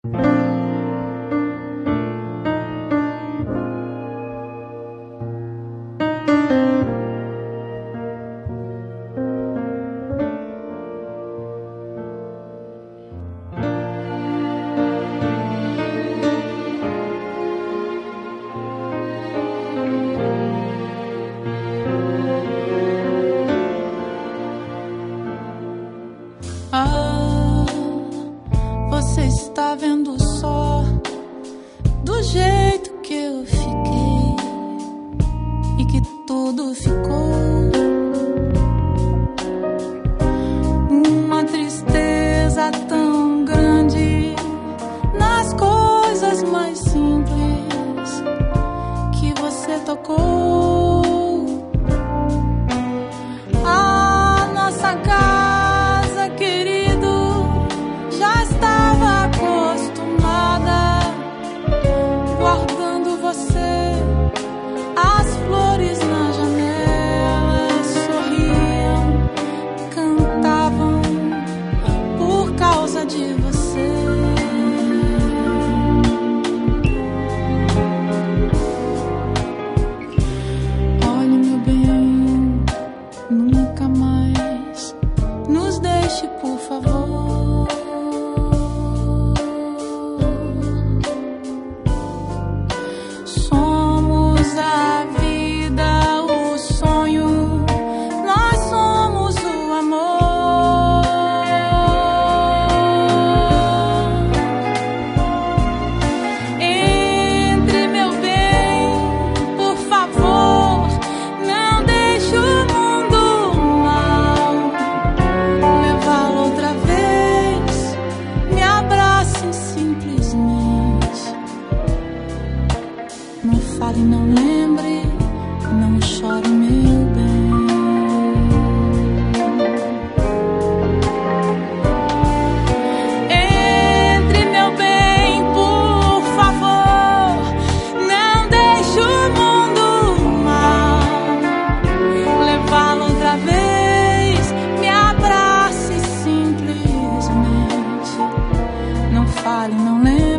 Você está vendo só do jeito que eu fiquei e que tudo ficou uma tristeza tão grande nas coisas mais simples que você tocou. A nossa casa, querido, já estava acostumada, guardando você. As flores na janela sorriam, cantavam por causa de você. Olhe, meu bem, nunca mais nos deixe, por favor. Somos a vida, o sonho, nós somos o amor. Entre, meu bem, por favor, não deixe o mundo mal levá-lo outra vez. Me abrace simplesmente. Não fale, não lembre, não chore, meu bem. Entre, meu bem, por favor, não deixe o mundo mal levá-lo outra vez. Me abrace simplesmente. Não fale, não lembre.